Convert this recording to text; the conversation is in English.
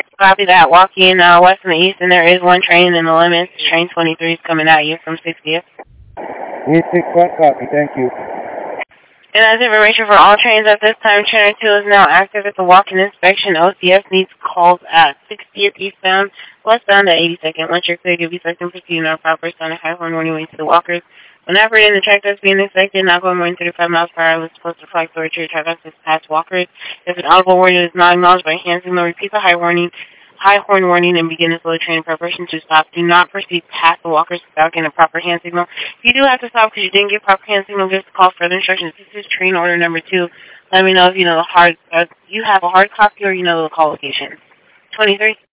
Copy that. Walking west and east, and there is one train in the limits. Train 23 is coming at you from 60th. E61, copy, thank you. And as information for all trains at this time, Trainer 2 is now active at the walk-in inspection. OCS needs calls at 60th eastbound, westbound at 82nd. Once you're clear, give you second proceeding on proper sound high horn warning waits to walkers. When operating the track that's being inspected, not going more than 35 miles per hour was supposed to flag for your track access past walkers. If an audible warning is not acknowledged by hand signal, repeat the high horn warning and begin a slow train preparation to stop. Do not proceed past the walkers without getting a proper hand signal. If you do have to stop because you didn't get proper hand signal, give us a call for further instructions. This is train order number 2. Let me know if you know you have a hard copy or you know the call location. 23.